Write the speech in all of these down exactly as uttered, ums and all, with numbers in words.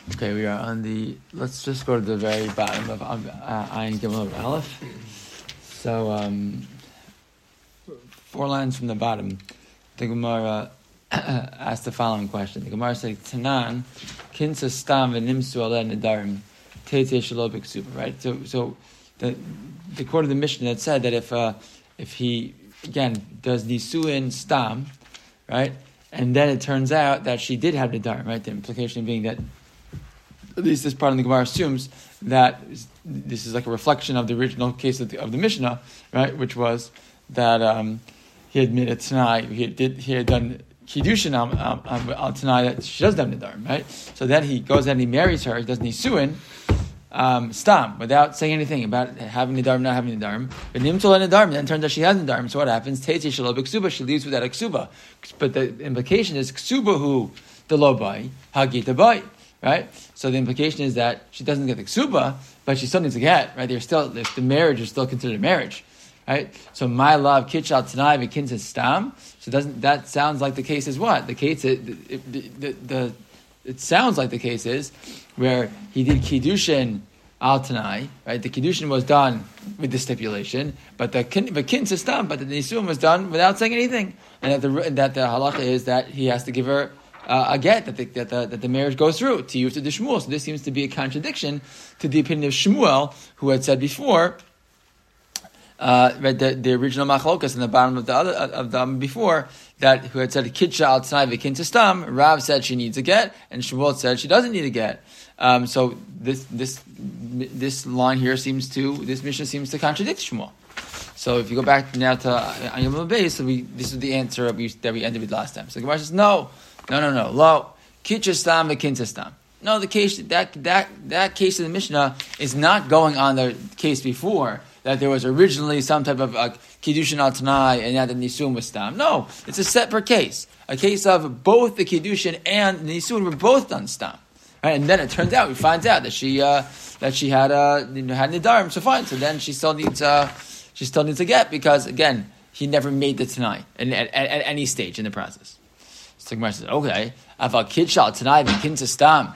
Okay, we are on the. Let's just go to the very bottom of um, uh, Ayin Gimel Aleph. So, um, four lines from the bottom, the Gemara asked the following question. The Gemara said, "Tanan kinsa stam v'nimsu aleh nedarim teitei shelo b'ksuba." Right. So, so the the quote of the Mishnah that said that if uh, if he again does nisuin stam, right, and then it turns out that she did have nedarim, right. The implication being that, at least this part of the Gemara assumes that this is like a reflection of the original case of the, of the Mishnah, right? Which was that um, he had made a Tanai, he did he had done Kiddushin on, on, on, on Tanai that she doesn't have Nedarim, right? So then he goes ahead and he marries her, he does Nisuin, um, Stam, without saying anything about having Nedarim, not having Nedarim. But Nimtul and Nedarim, then it turns out she has Nedarim. So what happens? Teitei shelo b'ksuba, she leaves without a Ksuba. But the implication is Ksuba hu the lobai, hagita bai. Right, so the implication is that she doesn't get the ksuba, but she still needs to get. Right, they're still the marriage is still considered a marriage. Right, so my love kitchal tanai v'kinsa stam. So doesn't that sounds like the case is what the case is, the, the, the, the it sounds like the case is where he did kiddushin al tanai. Right, the kiddushin was done with the stipulation, but the kinsa stam, but the nisuim was done without saying anything, and that the that the halacha is that he has to give her Uh, a get that the, that, the, that the marriage goes through to you to the Shmuel. So this seems to be a contradiction to the opinion of Shmuel, who had said before, uh, read the, the original machlokas in the bottom of the other of the um, before that who had said kidsha outside v'kinta stam. Rav said she needs a get, and Shmuel said she doesn't need a get. Um, so this this this line here seems to this mission seems to contradict Shmuel. So if you go back now to Ayin Gimel, so we this is the answer that we, that we ended with last time. So the Gemara says no. No, no, no. Lo, kitchastam v'kintastam. No, the case that that that case of the Mishnah is not going on the case before that there was originally some type of uh, kiddushin al tanai and now the nisuin was stam. No, it's a separate case, a case of both the kiddushin and the nisuin were both done stam. Right, and then it turns out we find out that she uh, that she had uh, had nidarim. So fine. So then she still needs uh, she still needs a get because again he never made the tanai at, at, at any stage in the process. So the Gemara says, okay, aval kidshal tanai v'kinta stam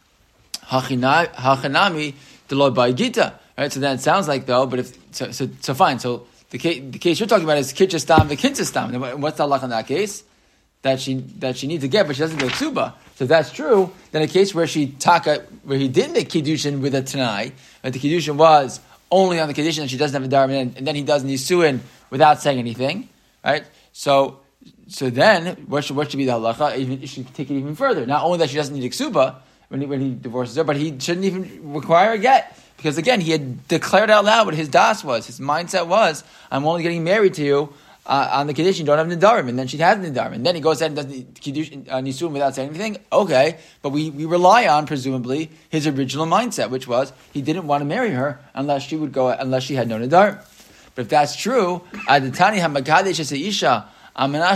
hachanami deloy by gita. Right, so then it sounds like though, but if so, so, so fine. So the case, the case you're talking about is kidshal stam v'kinta stam. What's the halach in that case? That she that she needs to get, but she doesn't get ksuba. So if that's true, then a case where she taka where he did make kiddushin with a tanai, but the kiddushin was only on the condition that she doesn't have a darim, and then he does nisuin without saying anything. Right, so. So then, what should, what should be the halacha? Even, you should take it even further. Not only that she doesn't need ksuba when he, when he divorces her, but he shouldn't even require a get. Because again, he had declared out loud what his das was. His mindset was, I'm only getting married to you uh, on the condition you don't have nidarim. And then she has nidarim. And then he goes ahead and does kiddush, uh, nisuim without saying anything. Okay, but we, we rely on, presumably, his original mindset, which was he didn't want to marry her unless she would go, unless she had no nidarim. But if that's true, aditani hamagadesh as isha, so now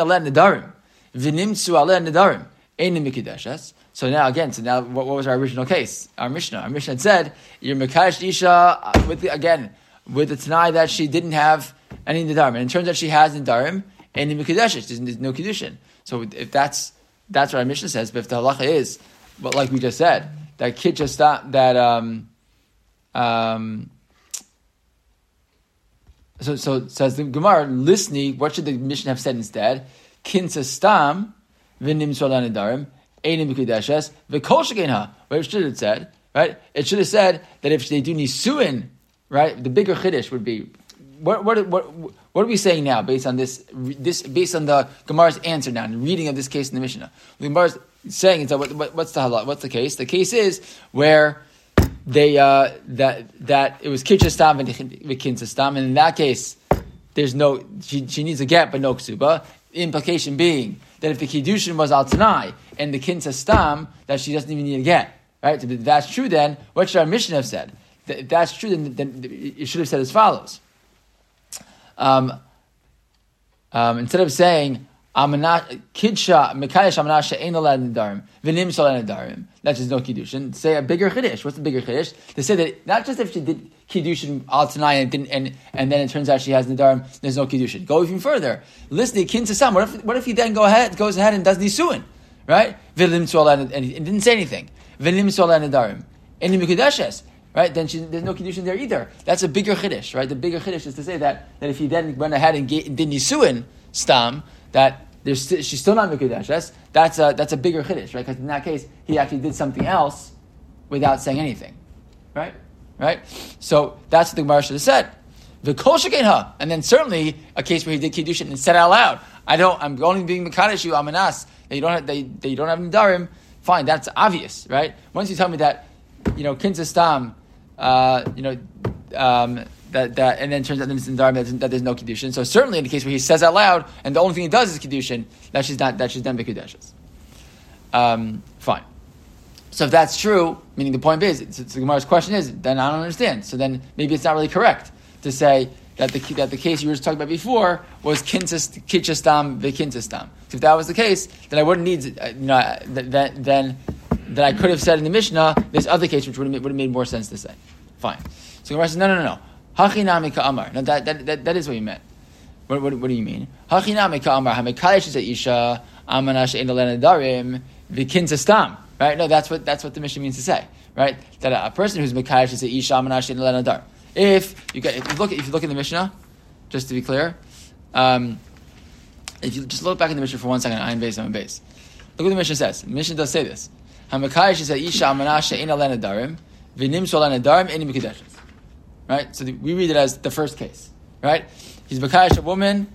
again, so now what, what was our original case? Our Mishnah. Our Mishnah had said, you're Mekadesh Isha with the, again, with the Tanai that she didn't have any Nidarim. And it turns out she has Nidarim and the Mekadesh. There's no Kiddushin. So if that's that's what our Mishnah says, but if the halacha is, but like we just said, that kid just that um um So, so says the Gemara, listening, what should the Mishnah have said instead? Kinsa stam v'nim solan nedarim einim b'kedeshes v'kol shekenha. What should it have said? Right? It should have said that if they do nisuin, right, the bigger chiddush would be. What what what what are we saying now based on this? This based on the Gemara's answer now, and reading of this case in the Mishnah. The Gemara's saying is that what, what, what's the halal? What's the case? The case is where they uh, that that it was kitcha stam and v'kinsa stam, and in that case, there's no she, she needs a get but no ksuba. The implication being that if the kiddushin was al tanai and the kinsa stam, that she doesn't even need a get. Right? So if that's true, then what should our Mishnah have said? If that's true, then, then it should have said as follows. Um, um, instead of saying kidsha mekayesh amanasha ein olad nedarim v'nim solad nedarim, that's just no kiddushin. Say a bigger chiddush. What's the bigger chiddush? They say that not just if she did kiddushin al tanai and didn't, and and then it turns out she has nedarim, there's no kiddushin. Go even further. Listen, kin to some. What if what if he then go ahead goes ahead and does nisuin, right? V'nim solad and he didn't say anything. v'nimsol nedarim, any mikudeshes, right? Then she, there's no kedushin there either. That's a bigger chiddush, right? The bigger chiddush is to say that that if he then went ahead and did nisuin stam, that there's st- she's still not mikudeshes. That's a that's a bigger chiddush, right? Because in that case, he actually did something else without saying anything, right? Right? So that's what the Gemara should have said. The kol shekein, and then certainly a case where he did kiddushin and said out loud, "I don't. I'm only being mekadesh you amanas. That you don't have. That, that you don't have nidarim. Fine, that's obvious, right? Once you tell me that, you know, kinza stam, uh, you know, um, that that, and then turns out that it's nidarim that, that there's no kiddushin. So certainly in the case where he says out loud and the only thing he does is kiddushin, that she's not that she's done b'kedushes. Um, fine. So if that's true, meaning the point is, so the Gemara's question is, then I don't understand. So then maybe it's not really correct to say that the that the case you were just talking about before was kitchastam v'kintastam. So if that was the case, then I wouldn't need, uh, you know, then then that I could have said in the Mishnah this other case, which would have made, would have made more sense to say. Fine. So the Gemara says, no, no, no, no. Hachinami ka'amar. No, that, that that that is what you meant. What what, what do you mean? Hachinami ka'amar hamekalesh isha amanash ein lenedarim v'kintastam. Right? No, that's what that's what the Mishnah means to say. Right? That a, a person who's mekadesh is a isha amanash ein lenadar. If you get, if you look if you look in the Mishnah, just to be clear, um, if you just look back in the Mishnah for one second, ayin base, ayin base. Look what the Mishnah says. The Mishnah does say this. Hamekadesh is a isha amanash ein lenadarim v'nimsol lenadarim ein mikudeshes. Right? So the, we read it as the first case. Right? He's mekadesh a woman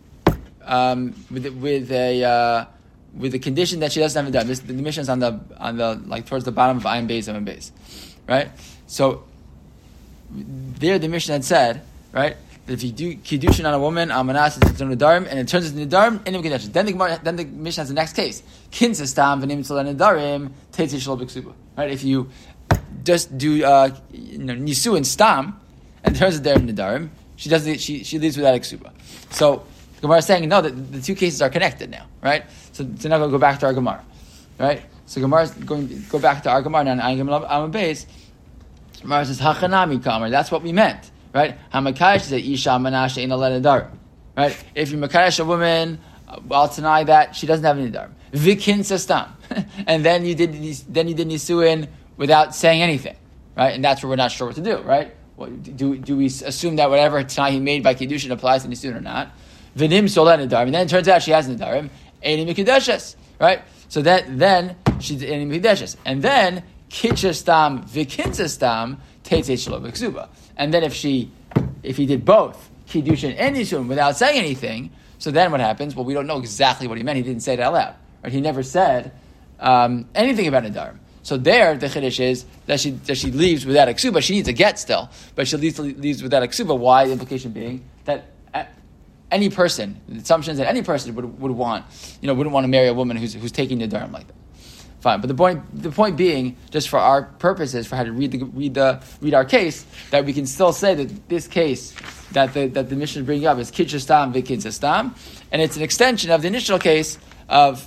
um, with with a. Uh, with the condition that she doesn't have a dam. This, the Mishnah is on the on the like towards the bottom of ayin base, ayin base, right? So there, the Mishnah had said, right, that if you do kiddushin on a woman, amanas it's nedarim, and it turns into nedarim, and then the Gemara, then the Mishnah has the next case, kinsastam v'nim tzol nedarim teitz shlo b'ksuba, right? If you just do uh, you know nisu and stam, and it turns out they're nedarim, she doesn't she she leaves without a ksuba. So the Gemara is saying no, that the two cases are connected now, right? So, so now we'll go back to our Gemara, right? So Gemara is going to go back to our Gemara now. I'm a base. Gemara says hachanami kamer. That's what we meant, right? Hamakash is a isha manash ein alenadar, right? If you makash a woman, I'll deny that she doesn't have any darim. Vikin sastam, and then you did then you did nisuin without saying anything, right? And that's where we're not sure what to do, right? What, do do we assume that whatever tanai he made by kiddushin applies to nisuin or not? Vinim solen nedarim, and then it turns out she has nedarim. Ein mikudeshes, right? So that then she's ein mikudeshes, and then kitchastam v'kinsastam teitzei shelo b'ksuba. And then if she, if he did both kiddushin and nisuin without saying anything, so then what happens? Well, we don't know exactly what he meant. He didn't say it out loud, right? He never said um, anything about nedarim. So there, the chiddush is that she that she leaves without a ksuba. She needs a get still, but she leaves leaves without a ksuba. Why? The implication being that any person, the assumption is that any person would would want, you know, wouldn't want to marry a woman who's who's taking nedarim like that. Fine, but the point the point being, just for our purposes, for how to read the read the read our case, that we can still say that this case that the that the Mishnah is bringing up is kitchastam v'kinsastam, and it's an extension of the initial case of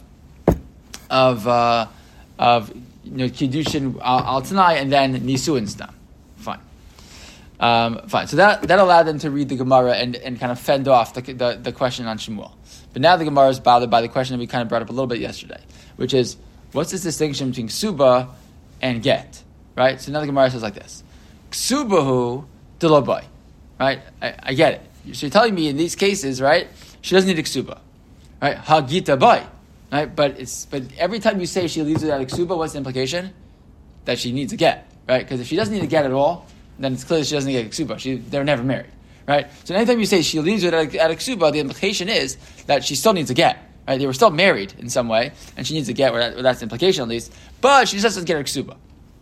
of uh, of you know kiddushin al tanai and then nisuin stam. Fine. Um, fine, so that, that allowed them to read the Gemara and, and kind of fend off the, the, the question on Shemuel. But now the Gemara is bothered by the question that we kind of brought up a little bit yesterday, which is, what's this distinction between ksuba and get? Right? So now the Gemara says like this. Ksubahu dilobai. Right? I, I get it. So you're telling me in these cases, right, she doesn't need a ksuba. Right? Hagita bai. Right? But it's but every time you say she leaves without a ksuba, what's the implication? That she needs a get. Right? Because if she doesn't need a get at all, then it's clear she doesn't get a ksuba. She, they're never married, right? So anytime you say she leaves without a, a ksuba, the implication is that she still needs a get, right? They were still married in some way, and she needs a get, or, that, or that's the implication at least, but she just doesn't get her ksuba.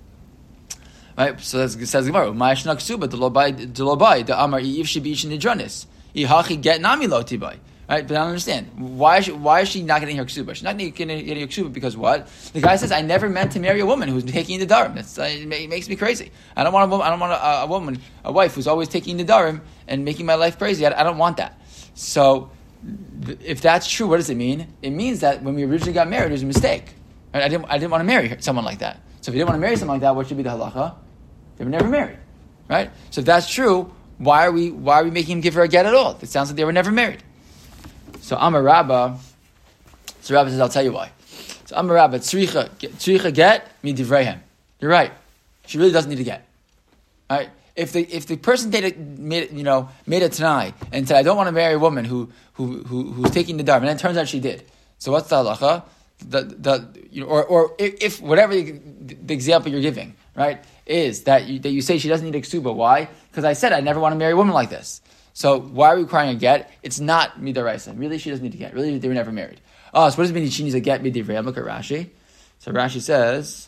Right? So that's, it says Gemara, Ma'ashna ksuba, delobai, the amar, if she be nidranis, ihachi get nami lo tibai. Right? But I don't understand. Why is she, why is she not getting her ksuba? She's not getting her ksuba because what? The guy says, I never meant to marry a woman who's taking the darim. That's, uh, it makes me crazy. I don't want a woman, I don't want a, a woman, a wife who's always taking the darim and making my life crazy. I, I don't want that. So, th- if that's true, what does it mean? It means that when we originally got married, it was a mistake. Right? I didn't, I didn't want to marry her, someone like that. So if you didn't want to marry someone like that, what should be the halacha? They were never married. Right? So if that's true, why are we, why are we making him give her a get at all? It sounds like they were never married. So Amar Rabba, so Rabba says, I'll tell you why. So Amar Rabba, tzricha, tzricha get midivreihem. You're right. She really doesn't need to get. All right? If the if the person made it, made it, you know, made it tonight and said, I don't want to marry a woman who who, who who's taking the dar, and then it turns out she did. So what's the halacha? The the you know, or or if, if whatever the, the example you're giving, right, is that you that you say she doesn't need a ksuba. Why? Because I said I never want to marry a woman like this. So why are we requiring a get? It's not midaraisa. Really, she doesn't need to get. Really, they were never married. Oh, so what does it mean she needs a get midivrei? Look at Rashi. So Rashi says.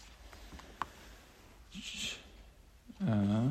Uh,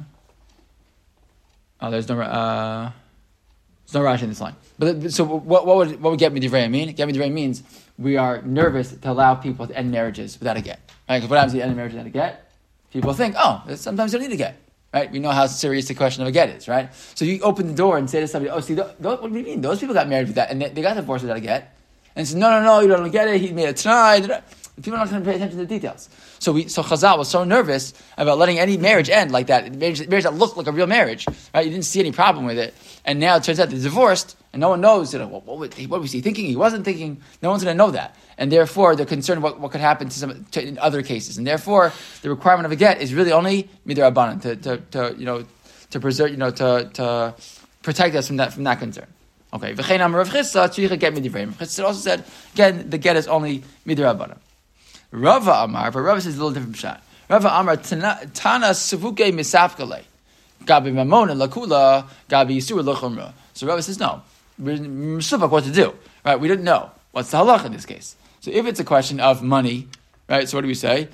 oh, there's no uh, there's no Rashi in this line. But so what? What would what would get midivrei mean? Get midivrei means we are nervous to allow people to end marriages without a get. Right? Because what happens if you end a marriage without a get? People think, oh, sometimes you don't need a get. Right? We know how serious the question of a get is, right? So you open the door and say to somebody, oh, see, th- th- what do you mean? Those people got married with that, and they, they got divorced without a get. And say, no, no, no, you don't get it. He made it tonight. People are not going to pay attention to the details. So we, so Chazal was so nervous about letting any marriage end like that, marriage, marriage that looked like a real marriage, right? You didn't see any problem with it, and now it turns out they're divorced, and no one knows. You know, what, what, what was he thinking? He wasn't thinking. No one's going to know that, and therefore they're concerned what, what could happen to some to, in other cases, and therefore the requirement of a get is really only midrabanan to, to to you know to preserve you know to to protect us from that from that concern. Okay, v'chein amar Rav Chisda tzricha get midivrei. Rav Chisda also said again the get is only midrabanan. Rava Amar, but Rava says a little different shot. Rava Amar Tana Savuke Misafkale Gabi Mamona Lakula Gabi Yisur Lachumra. So Rava says no. We're misufak what to do. Right? We didn't know. What's the halach in this case? So if it's a question of money, right? So what do we say?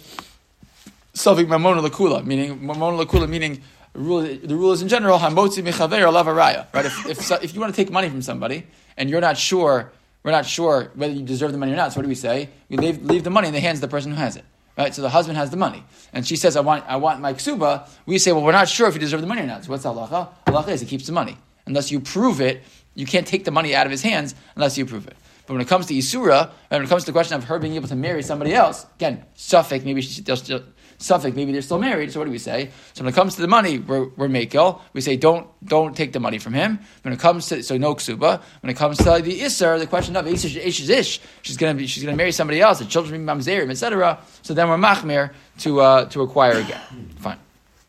Savik Mamona Lakula, meaning Mamona Lakula, meaning the rule, the rule is in general Hamotzi Michaver Lavaraya. Right? If if if you want to take money from somebody and you're not sure. We're not sure whether you deserve the money or not. So what do we say? We leave, leave the money in the hands of the person who has it, right? So the husband has the money, and she says, "I want, I want my ksuba." We say, "Well, we're not sure if you deserve the money or not." So what's the halacha? Halacha is he keeps the money unless you prove it. You can't take the money out of his hands unless you prove it. But when it comes to isura, when it comes to the question of her being able to marry somebody else, again, suffix, maybe she still, suffix, maybe they're still married. So what do we say? So when it comes to the money, we're, we're mekel. We say don't don't take the money from him. When it comes to so no ksuba. When it comes to the isser, the question of ish ish is ish, she's gonna be she's gonna marry somebody else. The children be mamzerim, et cetera. So then we're machmir to uh, to acquire again. Fine.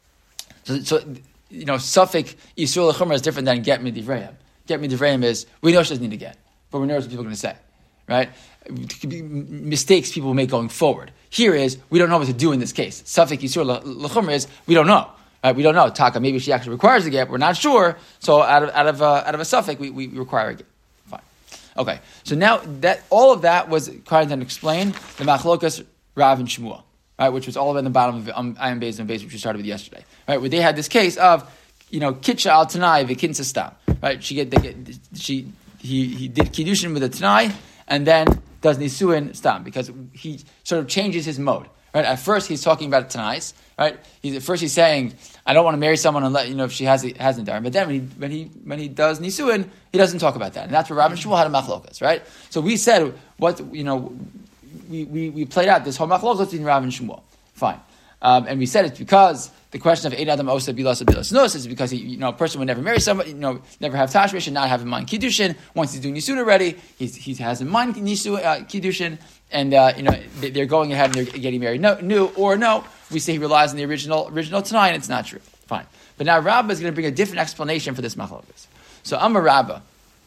So, so you know, suffix isur lechumra is different than get midivrayim. Get midivrayim is we know she doesn't need to get, but we're nervous what people are going to say, right? It could be mistakes people make going forward. Here is we don't know what to do in this case. Suffix yisur lechumra is we don't know. Right? We don't know. Taka, maybe she actually requires a get. We're not sure. So out of out of uh, out of a suffix, we, we require a get. Fine. Okay. So now that all of that was trying to explain the machlokas Rav and Shmuel, right? Which was all in the bottom of um, Ayin Beis and Beis, which we started with yesterday, right? Where they had this case of you know kitcha al tanai v'kinsa stam, right? She get, they get she he he did kiddushin with a tanai and then does nisuin stam because he sort of changes his mode. Right? At first, he's talking about tanais. Right? He's, at first, he's saying, "I don't want to marry someone unless you know if she has hasn't done." But then, when he when he when he does nisuin, he doesn't talk about that, and that's where Rav and Shmuel had a machlokas. Right? So we said what you know, we we, we played out this whole machlokas between Rav and Shmuel. Fine, um, and we said it's because the question of Ein Adam Osa Bilas Bilas Nos is because he, you know a person would never marry somebody, you know, never have tashmish and not have in mind kiddushin. Once he's doing nisuin already, he's, he has in mind nisu uh, kiddushin. And uh, you know they're going ahead and they're getting married. No, new or no, we say he relies on the original original Tanai, and it's not true. Fine, but now Rabbah is going to bring a different explanation for this machlokas. So Amar Rabbah.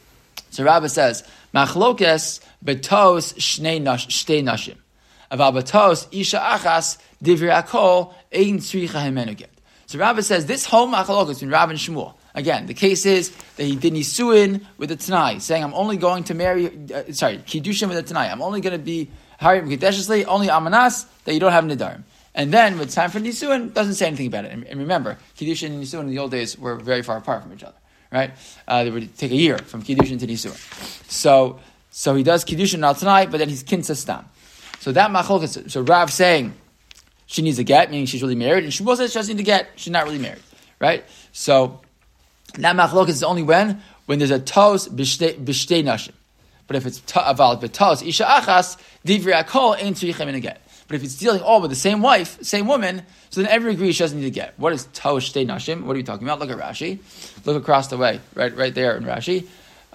So Rabbah says machlokas betos shnei nash shtei nashim, aval betos isha achas divrei akol ein tzricha himenu get. So Rabbah says this whole machlokas between Rabbah and Shmuel. Again, the case is that he did nisuin with the Tanai, saying, I'm only going to marry, uh, sorry, kiddushin with the Tanai. I'm only going to be hired kedeshesly, only amanas, that you don't have nidarim. And then, when it's time for nisuin, doesn't say anything about it. And, and remember, kiddushin and nisuin in the old days were very far apart from each other, right? Uh, they would take a year from kiddushin to nisuin. So, so he does kiddushin al Tanai, but then he's kinsa stam. So that machlokas, so Rav saying, she needs a get, meaning she's really married, and Shmuel says she doesn't need a get, she's not really married, right? So, that machlokas is only when when there's a tos b'shtei nashim. But if it's aval b'tos isha achas divrei akol ein tzrichem in a get. But if it's dealing all with the same wife, same woman, so then everyone agrees she doesn't need to get. What is tos shtei nashim? What are we talking about? Look at Rashi. Look across the way, right, right there in Rashi.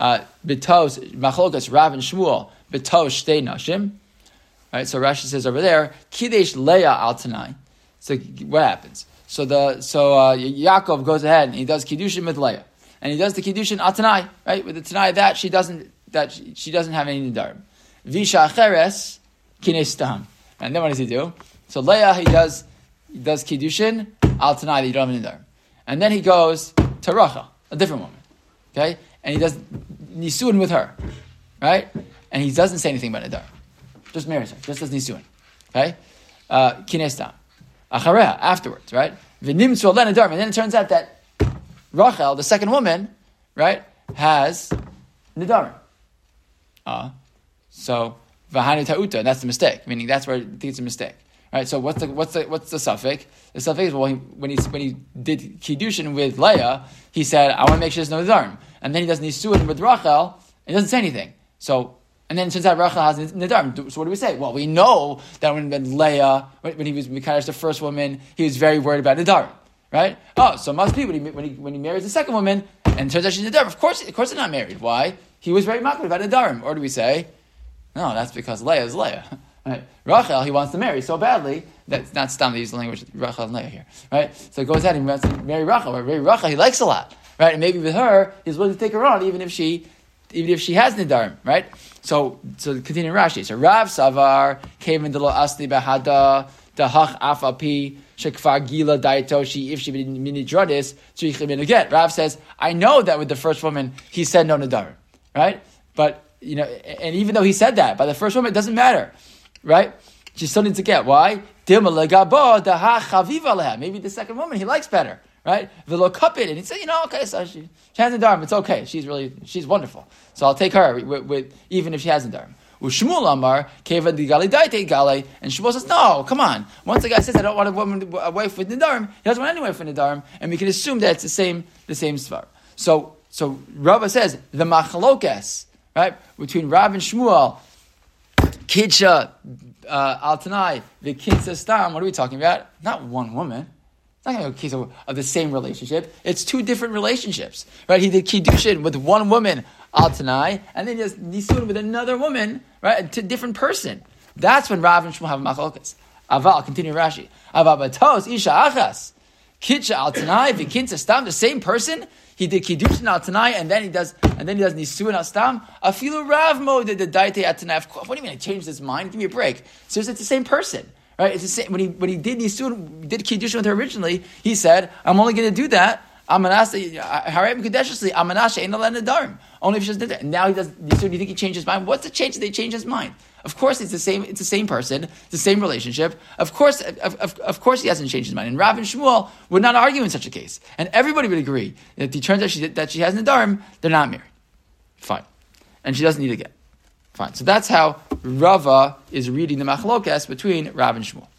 B'tos machlokas Rav and Shmuel b'tos shtei nashim. Right, so Rashi says over there kidesh leah al tanai. So what happens? So the so uh, Yaakov goes ahead and he does kiddushin with Leah, and he does the kiddushin al Tanai, right? With the Tanai that she doesn't that she, she doesn't have any nidarim. Visha acheres kinei stam. And then what does he do? So Leah he does he does kiddushin al Tanai that you don't have nidarim, and then he goes to Rachel, a different woman, okay, and he does nisuin with her, right? And he doesn't say anything about nidarim, just marries her, just does nisuin, okay? Uh, kinei stam. Achareha, afterwards, right? V'nimtzu aleh nidarim, and then it turns out that Rachel, the second woman, right, has nidarim. Uh, so v'hanu ta'uta, and that's the mistake. Meaning that's where I think it's a mistake, right? So what's the what's the what's the suffix? The suffix is well, he, when he when he did kiddushin with Leah, he said, "I want to make sure there's no nidarim," and then he does nisuin with Rachel, and he doesn't say anything. So. And then it turns out Rachel has nidarim. So what do we say? Well, we know that when, when Leah, when he was Mikadosh the first woman, he was very worried about nidarim, right? Oh, so it must be when he when he when he marries the second woman, and it turns out she's nidarim. Of course, of course, they're not married. Why? He was very makbid about nidarim. Or do we say, no, that's because Leah is Leah. Right? Rachel, he wants to marry so badly that's not stam. They use the language Rachel and Leah here, right? So he goes ahead and he wants to marry Rachel. Or marry Rachel, he likes a lot, right? And maybe with her, he's willing to take her on, even if she. Even if she has nidarim, right? So, so continue Rashi. So Rav Savar came into lo asli bahada dahach afapi shekfar gila daitoshi if she minidradis tzrichim get. Rav says, I know that with the first woman he said no nidarim, right? But you know, and even though he said that by the first woman, it doesn't matter, right? She still needs to get why? Maybe the second woman he likes better. Right? V'lo kapit, and he said, you know, okay, so she, she has nidarim, it's okay. She's really, she's wonderful. So I'll take her with, with even if she has nidarim. U'shmuel amar keva digali daite gali, and Shmuel says, no, come on. Once the guy says, I don't want a woman, a wife with nidarim, he doesn't want any wife with nidarim, and we can assume that it's the same, the same svar. So, so Rava says the machlokes, right, between Rav and Shmuel, kidsha uh, al tanai, the kidsha stam. What are we talking about? Not one woman. It's not going to be a case of, of the same relationship. It's two different relationships, right? He did kiddushin with one woman, al tanai, and then he does nisun with another woman, right? A different person. That's when Rav and Shmuel have machlokas. Aval, continue Rashi. Aval batos isha achas, kidsha al tanai, v'kinsa stam. The same person. He did kiddushin al tanai, and then he does, and then he does nisun al stam. Afilu Rav mo did the daite al tanai. What do you mean? I changed his mind? Give me a break. So it's the same person. Right? It's the same. When he when he did Nisun, did kiddushin with her originally, he said, "I'm only going to do that. Amanashe harem kedeshly amanashe ain't allowed nidarim. Only if she did that." And now he does Nisun. Do you think he changed his mind? What's the change that they changed his mind? Of course, it's the same. It's the same person, it's the same relationship. Of course, of, of, of course, he hasn't changed his mind. And Rav and Shmuel would not argue in such a case, and everybody would agree that if it turns out she, that she has nidarim, they're not married. Fine, and she doesn't need to get. Fine. So that's how Rava is reading the machlokas between Rav and Shmuel.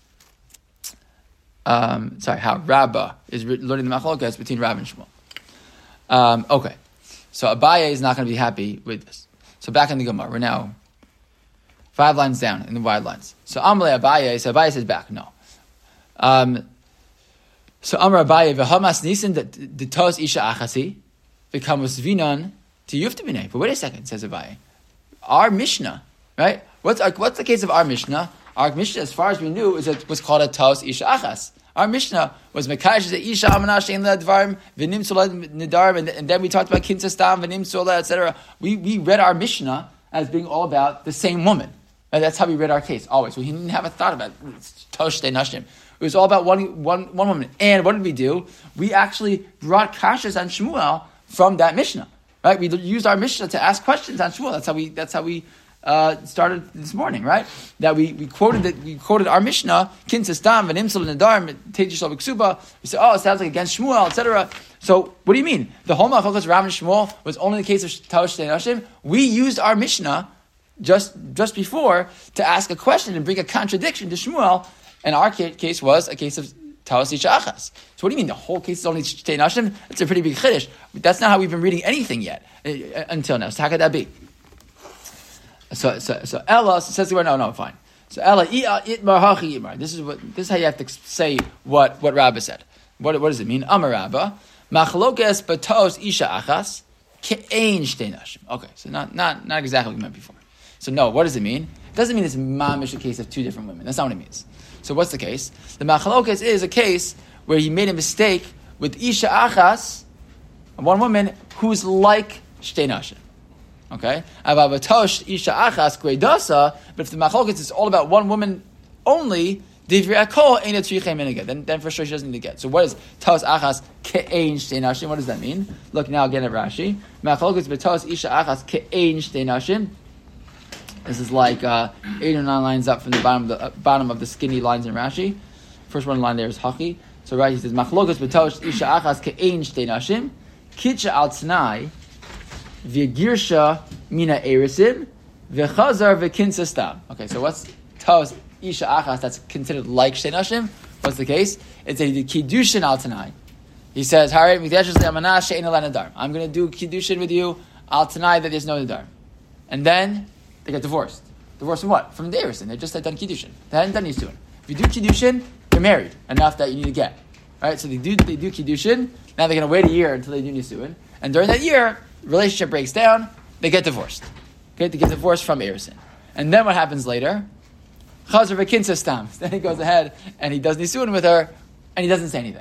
Um, sorry, how Rabbah is re- learning the machlokas between Rav and Shmuel. Um, okay. So Abaye is not going to be happy with this. So back in the Gemara, we're now five lines down in the wide lines. So Amle Abaye, so Abaye says back, no. Um, so Amr Abaye, v'hamas nisan the tos isha achasi, v'kamus vinan to yuftabine. But wait a second, says Abaye. Our Mishnah, right? What's our, what's the case of our Mishnah? Our Mishnah, as far as we knew, is a, was called a Taos Isha Achas. Our Mishnah was Mekayish Isha Amanash Ein Ledvarim V'nim Solad Nidarim, and, and then we talked about Kinsa Stam V'nim Solad, et cetera. We we read our Mishnah as being all about the same woman, and that's how we read our case always. We didn't have a thought about Tosh Te Nashim. It was all about one one one woman. And what did we do? We actually brought kashas on Shmuel from that Mishnah. Right, we used our Mishnah to ask questions on Shmuel. That's how we. That's how we uh, started this morning. Right, that we, we quoted that we quoted our Mishnah. Kinsa stam v'nimsel nedarim tejish ksuba. We said, oh, it sounds like against Shmuel, et cetera. So, what do you mean? The whole Machlokas Rav and Shmuel was only the case of Taosh Shtei Nashim. We used our Mishnah just just before to ask a question and bring a contradiction to Shmuel, and our case was a case of Taos Isha Achas. So what do you mean the whole case is only Shtei Nashim? That's a pretty big chiddush. That's not how we've been reading anything yet uh, until now. So how could that be? So so so Ella says the word no no fine. So Ella itmar hachi itmar. This is what this is how you have to say what what Rabbah said. What what does it mean? Amar Rabbah machlokes batos Isha Achas ke'ein Shtei Nashim. Okay, so not not not exactly what we meant before. So no, what does it mean? It doesn't mean it's mamish a case of two different women. That's not what it means. So what's the case? The machlokas is a case where he made a mistake with isha achas, one woman who's like shtei nashim. Okay? Avavatosh isha achas kveidasa, but if the machlokas is all about one woman only, divrei akol ain't a tzrichem minigah. Then, then for sure she doesn't need to get. So what is tos achas ke'ein shtei nashim? What does that mean? Look now again at Rashi. Machlokas b'tos isha achas ke'ein shtei nashim. This is like uh, eight or nine lines up from the bottom of the uh, bottom of the skinny lines in Rashi. First one line there is haki. So Rashi says machlokas b'tos isha achas ke'ein shtei nashim kitcha al tnai v'girsha mina erisim v'chazar v'kinsa stam. Okay, so what's tos isha achas that's considered like shtei nashim? What's the case? It's that he did kiddushin al tnai. He says, I'm going to do kiddushin with you al tnai that there's no nadar, and then they get divorced. Divorced from what? From the Erison. They just had done Kiddushin. They hadn't done Nisuin. If you do Kiddushin, you're married. Enough that you need to get. Right? So they do they do Kiddushin. Now they're going to wait a year until they do Nisuin. And during that year, relationship breaks down. They get divorced. Okay? They get divorced from Erison. And then what happens later? Chazar v'kinsa stam. Then he goes ahead and he does Nisuin with her and he doesn't say anything.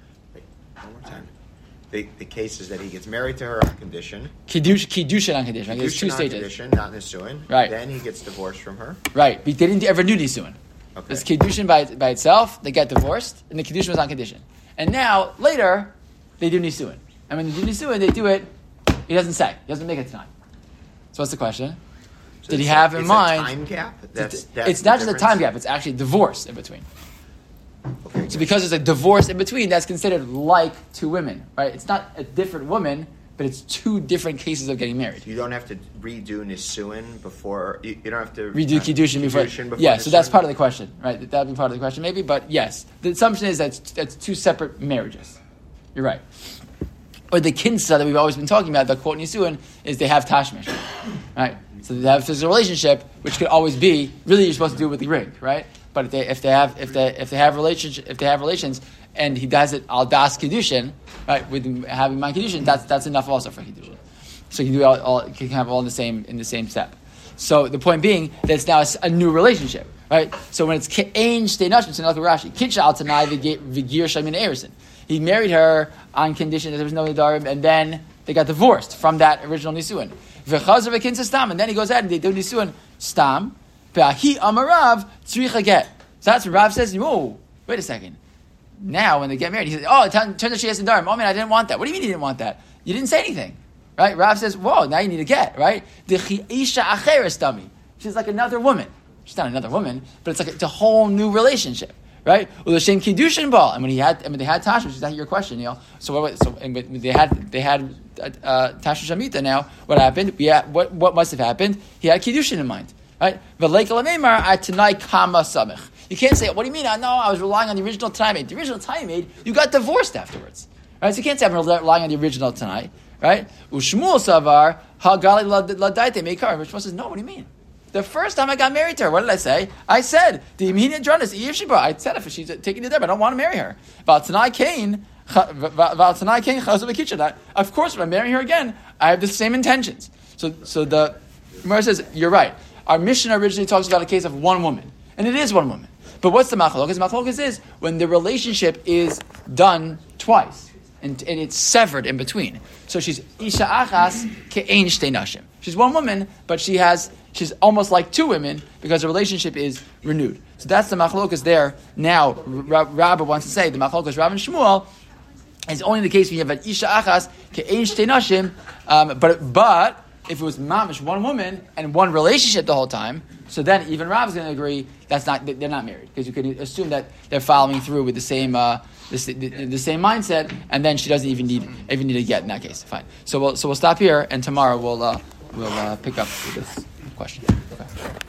The, the case is that he gets married to her on condition. Kiddush, Kiddushin on condition. Right? There's two on stages. Condition, not Nisuin. Right. Then he gets divorced from her. Right. But they didn't ever do Nisuin. Okay. There's Kiddushin by, by itself. They get divorced. And the Kiddushin was on condition. And now, later, they do Nisuin. And when they do Nisuin, they do it, he doesn't say. He doesn't make it time. So what's the question? So Did he have a, in mind... a time gap? That's, it's that's it's not the just a time gap. It's actually divorce in between. Okay, so because there's a divorce in between, that's considered like two women, right? It's not a different woman, but it's two different cases of getting married. You don't have to redo Nisuin before, you, you don't have to... Redo uh, Kiddushin before. before yeah, Nisuin. So that's part of the question, right? That would be part of the question maybe, but yes. The assumption is that it's, that's two separate marriages. You're right. Or the kinsa that we've always been talking about, the quote Nisuin, is they have tashmish, right? So they have physical relationship, which could always be, really you're supposed to do it with the ring, right? But if they if they have if they if they have relationship if they have relations and he does it al das kiddushin, right, with having my kiddushin, that's that's enough also for kiddushin. So you can do all, all can have all in the same in the same step. So the point being that it's now a, a new relationship, right? So when it's ke'ein shtei nashim, it's another Rashi. Kitcha al tanai v'gir shamin erison. He married her on condition that there was no nadarim, and then they got divorced from that original nisuin. V'chazar v'kinsa stam, and then he goes out and they do nisuin stam. He amarav tzricha get. So that's what Rav says. Whoa, wait a second. Now when they get married, he says, "Oh, it turns out she has nadarim. Oh man, I didn't want that. What do you mean you didn't want that? You didn't say anything, right?" Rav says, "Whoa, now you need to get right." The isha acheres dummy. She's like another woman. She's not another woman, but it's like it's a whole new relationship, right? Well, the shem kiddushin ball, and when he had, and when they had Tasha, which is not your question, Neil. So what? So and when they had they had uh, Tasha Shamita. Now what happened? Yeah, what what must have happened? He had kiddushin in mind. Right? You can't say, what do you mean? I know I was relying on the original Tanai made. The original Tanai made, you got divorced afterwards. Right? So you can't say I'm relying on the original Tanai. Right? Ushmuel Savar, Hagali Ladaite Meikar. Shmuel says, no, what do you mean? The first time I got married to her, what did I say? I said, the immediate drunness, I said if she's taking the deb, I don't want to marry her. Valtanai Kane, Valtanai Kane, of course, when I marry her again, I have the same intentions. So so the Gemara says, you're right. Our mission originally talks about a case of one woman. And it is one woman. But what's the machlokas? Machlokas is when the relationship is done twice. And, and it's severed in between. So she's isha achas ke'ein shtei nashim. She's one woman, but she has she's almost like two women because the relationship is renewed. So that's the machlokas there. Now, Rabbi wants to say the machlokas Rav and Shmuel is only the case when you have an isha achas ke'ein shtei nashim. Um, but but if it was mamish, one woman and one relationship the whole time, so then even Rav is going to agree that's not they're not married because you can assume that they're following through with the same uh, the, the, the same mindset, and then she doesn't even need even need to get in that case. Fine. So we'll so we'll stop here, and tomorrow we'll uh, we'll uh, pick up with this question. Okay.